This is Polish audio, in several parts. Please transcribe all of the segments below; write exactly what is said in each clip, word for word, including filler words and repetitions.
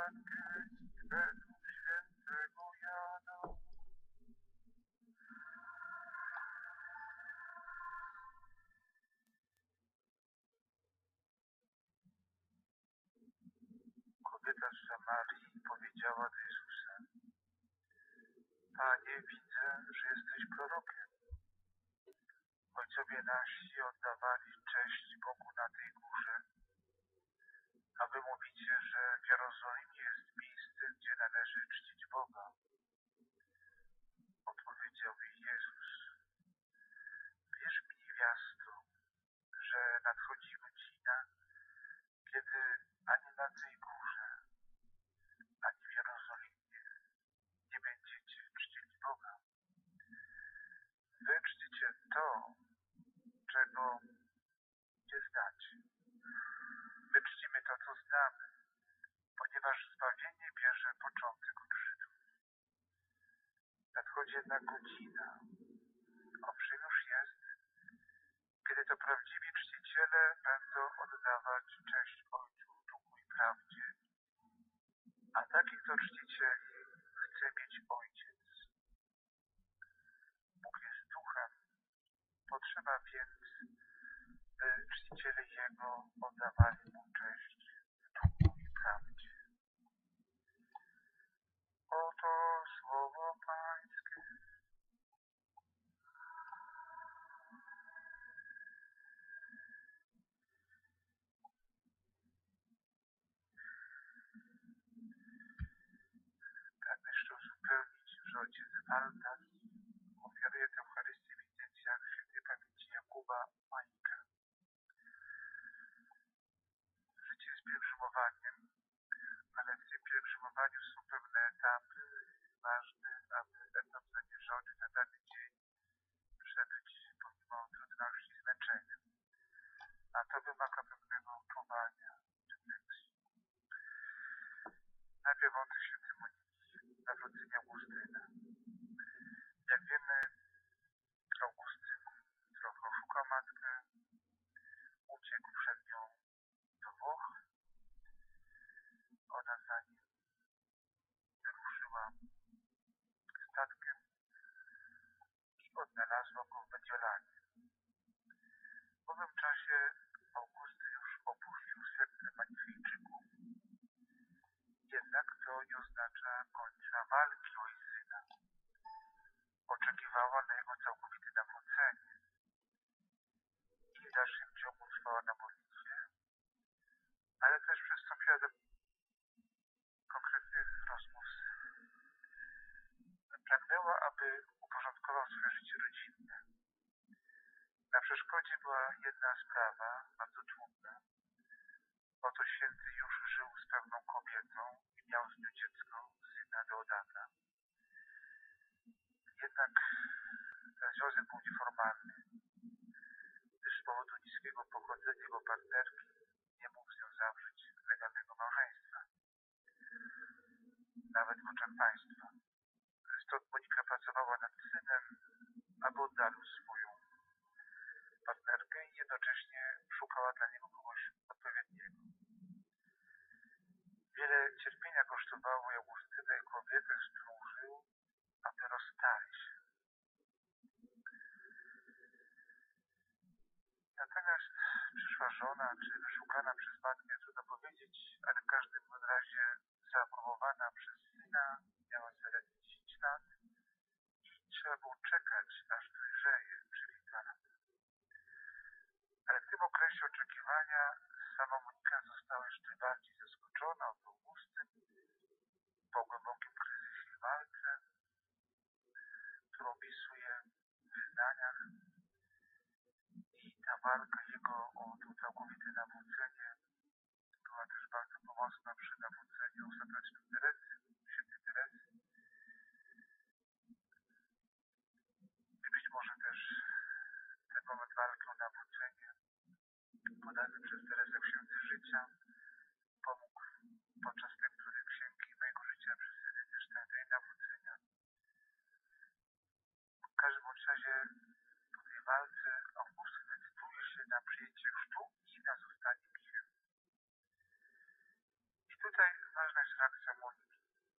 Ewangelii według świętego Jana. Kobieta z Samarii powiedziała do Jezusa: Panie, widzę, że jesteś prorokiem. Ojcowie nasi oddawali cześć Bogu na tej górze, a wy mówicie, że w Jerozolimie jest miejsce, gdzie należy czcić Boga. Odpowiedział jej Jezus: wierz mi, niewiasto, że nadchodzi godzina, kiedy ani na tej górze, ani w Jerozolimie nie będziecie czcili Boga. Wy czcicie to, czego nie znacie. My czcimy to, co znamy, ponieważ zbawienie bierze początek od Żydów. Nadchodzi jednak godzina, owszem już jest, kiedy to prawdziwi czciciele będą oddawać cześć Ojcu w duchu i prawdzie, a takich to czcicieli chce mieć Ojciec. Bóg jest duchem, potrzeba więc, by czciciele Jego oddawali Mu cześć w duchu i prawdzie. Oto słowo Pańskie. Pragnę jeszcze uzupełnić, że ojciec Waldas ofiaruje tę Eucharystię w intencjach świętej pamięci Jakuba Majka. Życie jest pielgrzymowaniem, ale w tym pielgrzymowaniu są pewne etapy ważne, aby etap zamierzony na dany dzień przebyć pomimo trudności i zmęczenia. A to wymaga pewnego czuwania, refleksji. Najpierw wątek świętej Moniki, nawrócenie Augustyna. Jak wiemy, Augustyn trochę oszukał matkę, uciekł przed nią do Włoch. Ona za nim wyruszyła statkiem i odnalazła go w Mediolanie. W owym czasie Augustyn już opuścił sektę Manifejczyków, jednak to nie oznacza końca walki o jej syna. Oczekiwała na jego całkowite nawrócenie i w dalszym ciągu trwała na modlitwie, ale też przystąpiła do konkretnych rozmów z synem. Pragnęła, aby uporządkował swoje życie rodzinne. Na przeszkodzie była jedna sprawa, bardzo trudna. Oto święty już żył z pewną kobietą i miał z nią dziecko, syna Deodata. Jednak ten związek był nieformalny, gdyż z powodu niskiego pochodzenia jego partnerki nie mógł z nią zawrzeć legalnego małżeństwa, nawet w oczach państwa. Stąd Monika pracowała nad synem, aby oddalił swoją partnerkę i jednocześnie szukała dla niego kogoś odpowiedniego. Wiele cierpienia kosztowało Augustyna i kobietę, z którą żył, aby rozstali się. Natomiast przyszła żona, czy wyszukana przez matkę, trudno powiedzieć, ale w każdym razie zaaprobowana przez syna, miała zaledwie dziesięć lat i trzeba było czekać, aż dojrzeje, czyli dwa lata. Ale w tym okresie oczekiwania sama Monika została jeszcze bardziej zaskoczona od Augustyn po głębokim kryzysie i walce, którą opisuje w wyznaniach. I ta walka jego o to całkowite nawrócenie była też bardzo pomocna przy nawróceniu ostatecznym Teresy, świętej Teresy. I być może też ten moment walki o nawrócenie podany przez Teresę Księdze Życia pomógł podczas lektury księgi mojego życia przez Edytę tej nawrócenia. W każdym razie po tej walce Augustyn decyduje się na przyjęcie chrztu i na zostanie księdzem. I Tutaj ważna jest reakcja Moniki.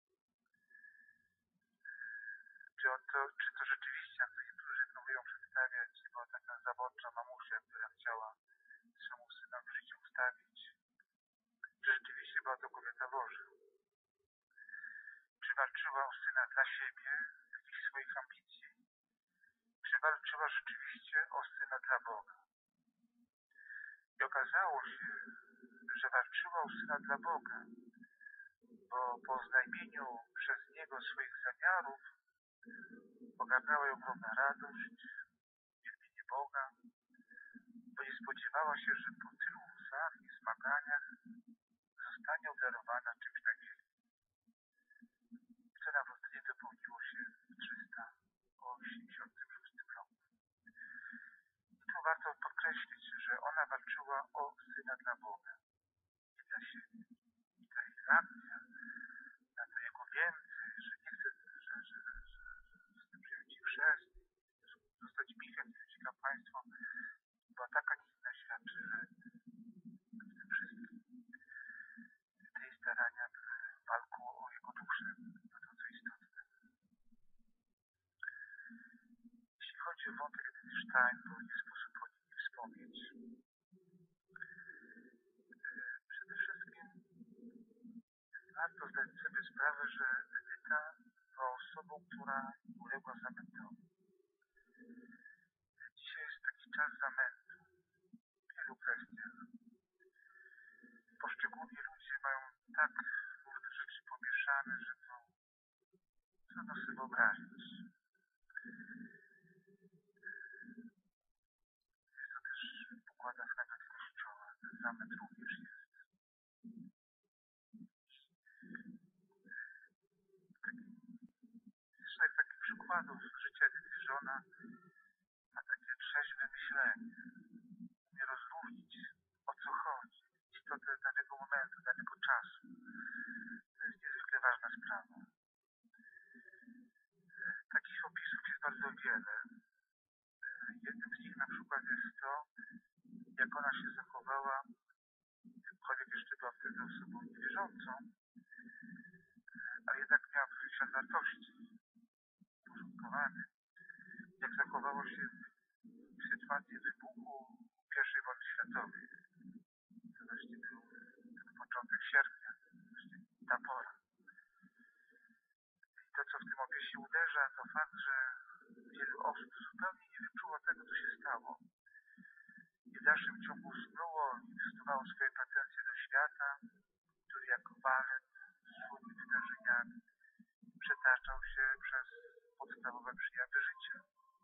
Czy, on to, czy to rzeczywiście, jak to niektórzy próbują przedstawiać, była taka zawodcza mamusia, która chciała swemu synowi życie ustawić, czy rzeczywiście była to kobieta Boża? Czy walczyła o syna dla siebie, jakichś swoich ambicji? Czy walczyła rzeczywiście o syna dla Boga? I okazało się, że walczyła o syna dla Boga, bo po oznajmieniu przez niego swoich zamiarów ogarnęła ją ogromna radość, wielbienie Boga, bo nie spodziewała się, że po tylu łzach i zmaganiach zostanie obdarowana czymś tak wielkim. To nawrócenie dopełniło się w trzysta osiemdziesiątym szóstym roku. I tu warto podkreślić, że ona walczyła o syna dla Boga, nie dla siebie. I ta jej reakcja na to jego więcej, że nie chce, że, że, że, że, że chce przyjąć chrzest, zostać michem, przyjąć kapłaństwo, była taka niezwykle świadczy, że w tym wszystkim te jej starania były walką o jego duszę, to to co istotne. Jeśli chodzi o wątek Edyty Stein, bo nie sposób o nim nie wspomnieć, przede wszystkim warto zdać sobie sprawę, że Edyta była osobą, która uległa zamętowi. Dzisiaj jest taki czas zamętu w wielu kwestiach. Poszczególni ludzie mają tak różne rzeczy pomieszane, że to trudno sobie wyobrazić. Jest to też w układach nawet Kościoła. Ten zamęt również jest. Jest szereg takich przykładów z życia Edyty, że ona ma takie trzeźwe myślenie. Umie rozróżnić, o co chodzi, istotę danego momentu, danego czasu. To jest niezwykle ważna sprawa. Takich opisów jest bardzo wiele. Jednym z nich na przykład jest to, jak ona się zachowała, jakkolwiek jeszcze była wtedy osobą niewierzącą, a jednak miała pewien świat wartości uporządkowany. Jak zachowało się w sytuacji wybuchu pierwszej wojny światowej. To właśnie był ten początek sierpnia, właśnie ta pora. I to, co w tym opisie uderza, to fakt, że wielu osób zupełnie nie wyczuło tego, co się stało. I w dalszym ciągu snuło i wysuwało swoje pretensje do świata, który jak walec z swoimi wydarzeniami przetaczał się przez podstawowe przejawy życia.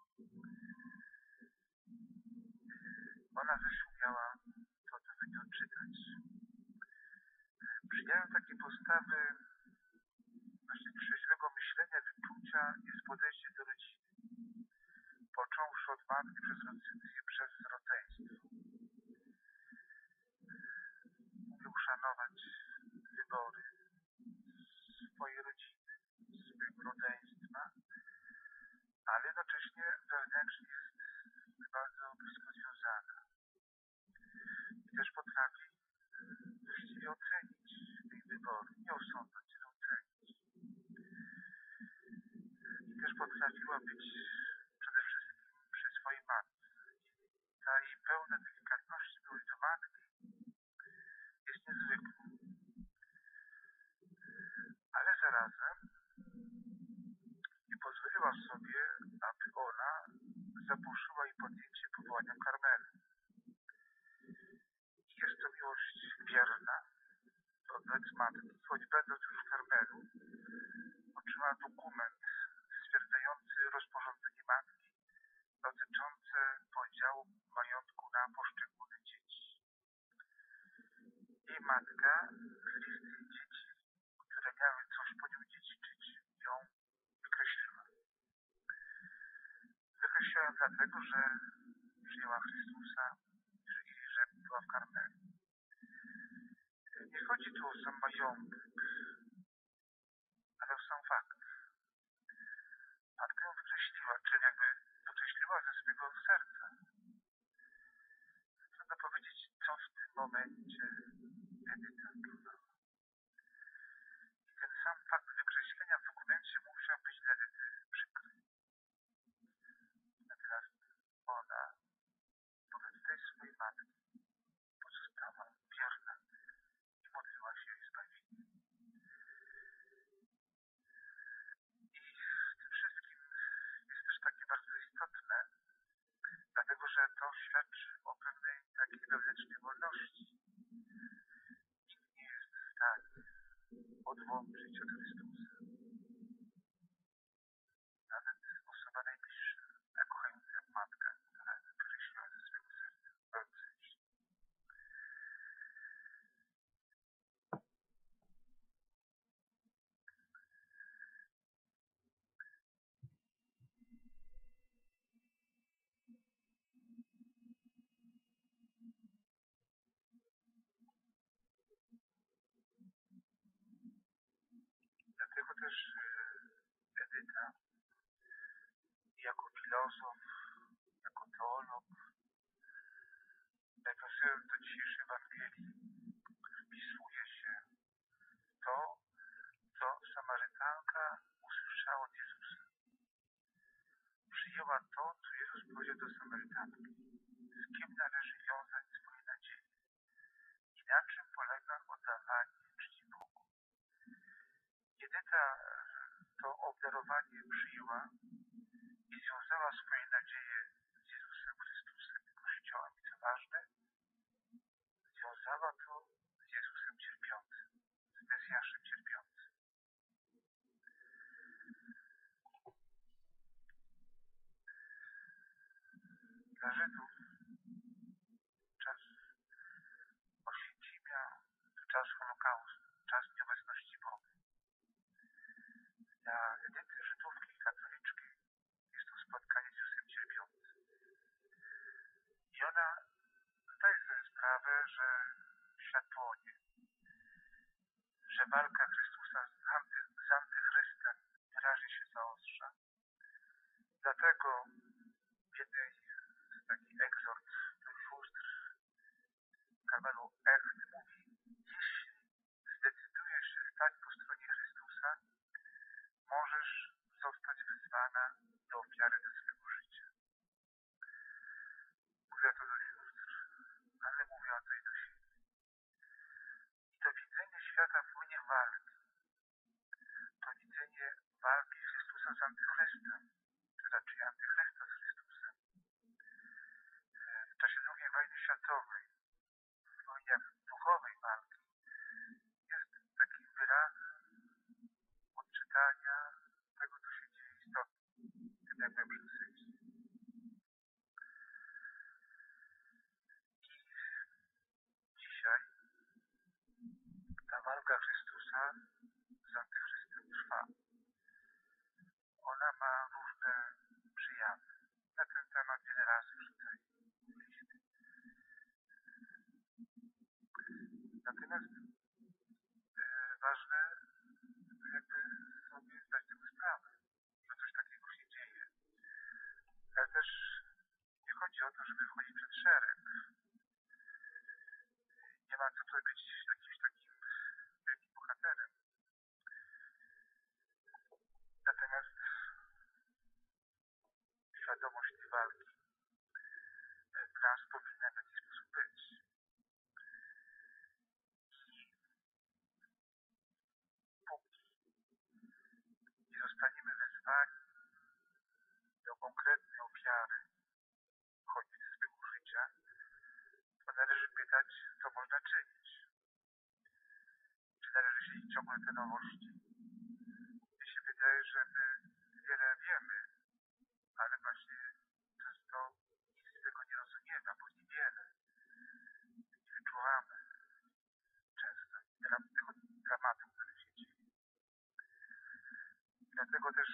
Ona zresztą miała to odpowiednio odczytać. Przyjęłem takie postawy właśnie trzeźwego myślenia, wyczucia jest podejście do rodziny. Począwszy od matki przez rodziców, przez rodzeństwo. Umie uszanować wybory swojej rodziny, swojego rodzeństwa, ale jednocześnie wewnętrznie jest bardzo blisko związana. I też potrafi właściwie ocenić tych wyborów, nie osądzać, ale ocenić. I też potrafiła być przede wszystkim przy swojej matce. I ta jej pełna delikatności miłość do matki jest niezwykła. Ale zarazem nie pozwoliła sobie, aby ona zaburzyła jej podjęcie powołania Karmelu. I jest to miłość wierna wobec matki, choć będąc już w Karmelu, otrzymała dokument stwierdzający rozporządzenie matki dotyczące podziału majątku na poszczególne dzieci. Jej matka z listy dzieci, które miały coś po nią dziedziczyć, ją wykreśliła. Wykreśliła ją dlatego, że przyjęła Chrystusa i że była w Karmelu. Nie chodzi tu o sam majątek, ale o sam fakt. Matka ją wykreśliła, czyli jakby wykreśliła ze swojego serca. Trudno powiedzieć, co w tym momencie Edyta odczuwała. świadczy o pewnej takiej wewnętrznej wolności. Nikt nie jest w stanie odłączyć od Chrystusa. Nawet osoba najbliższa, jak kochająca jak matka, która wykreśliła ze swego serca w pewnym sensie. Dlatego też e, Edyta jako filozof, jako teolog nawiązując do dzisiejszej Ewangelii wpisuje się w to, co Samarytanka usłyszała od Jezusa. Przyjęła to, co Jezus powiedział do Samarytanki. Z kim należy wiązać swoje nadzieje i na czym polega oddawanie czci Bogu. Edyta to obdarowanie przyjęła i związała swoje nadzieje z Jezusem Chrystusem i Kościołem. I co ważne, związała to z Jezusem cierpiącym, z Mesjaszem cierpiącym. Dla Żydów czas Oświęcimia to czas Holokaustu, czas nieobecności Boga. Dla Edyty Żydówki katoliczki jest to spotkanie z Jezusem cierpiącym. I ona zdaje sobie sprawę, że świat płonie, że walka Chrystusa z, anty, z antychrystem wyraźnie się zaostrza. Dlatego w jednej z takich egzort do sióstr Karmelu Echt mówi: jeśli zdecydujesz się stać po stronie Chrystusa, możesz zostać wezwana do ofiary ze swego życia. Mówię to do sióstr, ale mówię o to i do siebie. I to widzenie świata płynie walki. To widzenie walki Chrystusa z antychrystem, czy raczej antychrysta z Chrystusem. W czasie drugiej wojny światowej, w wojnach duchowej walki, jest takim wyrazem odczytania tego, co się dzieje istotnie, w tym najgłębszym sensie. I dzisiaj ta walka Chrystusa z antychrystem trwa. Ona ma różne przejawy. Na ten temat wiele razy już tutaj mówiliśmy. Natomiast e, ważne, jakby sobie zdać tego sprawę, że coś takiego się dzieje. Ale też nie chodzi o to, żeby wchodzić przed szereg. Nie ma co tutaj być jakimś takim wielkim bohaterem. Natomiast świadomość tej walki w nas powinna w jakiś sposób być. I póki nie zostaniemy wezwani do konkretnej ofiary, choćby ze swego życia, to należy pytać, co można czynić. Czy należy siedzieć ciągle te nowości? Mi się wydaje, że my wiele wiemy, ale właśnie często nic z tego nie rozumiemy, albo niewiele. Nie wyczuwamy często tego dramatu, który się dzieje. Dlatego też,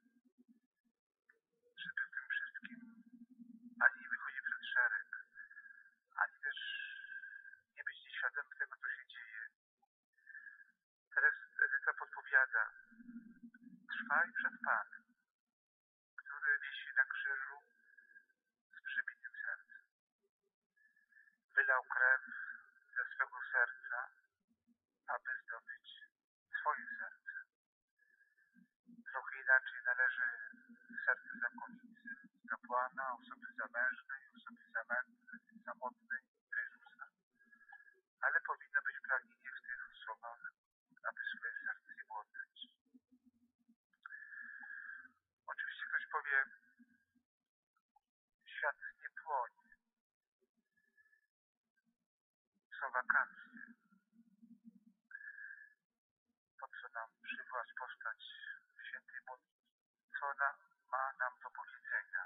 żeby w tym wszystkim ani nie wychodzić przed szereg, ani też nie być nieświadomym tego, co się dzieje. Teraz Edyta podpowiada: trwaj przed Panem, który wisi na krzyżu z przybitym sercem. Wylał krew ze swego serca, aby zdobyć swoje serce. Trochę inaczej należy serce zakonnicy, kapłana, osoby zamężnej, osoby zamętnej, samotnej do Jezusa. Ale powinno być pragnienie w tych osobach, aby swoje serce nie oddać. Oczywiście ktoś powie, świat nie płonie. są wakacje. Po co nam przywołać postać świętej Moniki? Co ona ma nam do powiedzenia?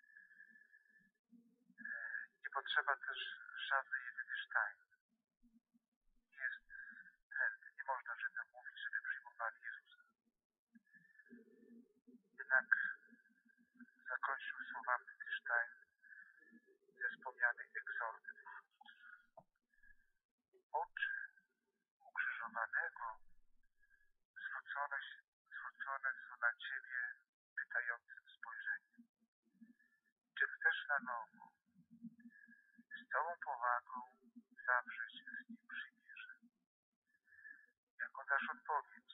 Nie potrzeba też żadnej Edyty Stein. Jest trend. Nie można Żydom mówić, żeby przyjmowali Jezusa. Jednak zakończył słowami Edyty Stein ze wspomnianej egzordy. Oczy ukrzyżowanego zwrócone, zwrócone są na Ciebie pytającym spojrzeniem. Czy chcesz na nowo z całą powagą zawrzeć z Nim przymierze? Jaką dasz odpowiedź?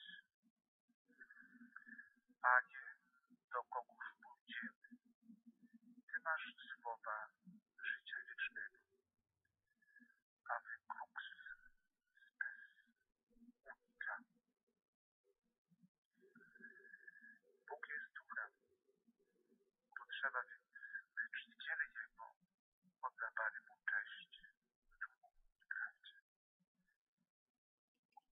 Panie, do kogów pójdziemy? Ty masz słowa życia wiecznego. Ave crux spes unica. Bóg jest duchem. Potrzeba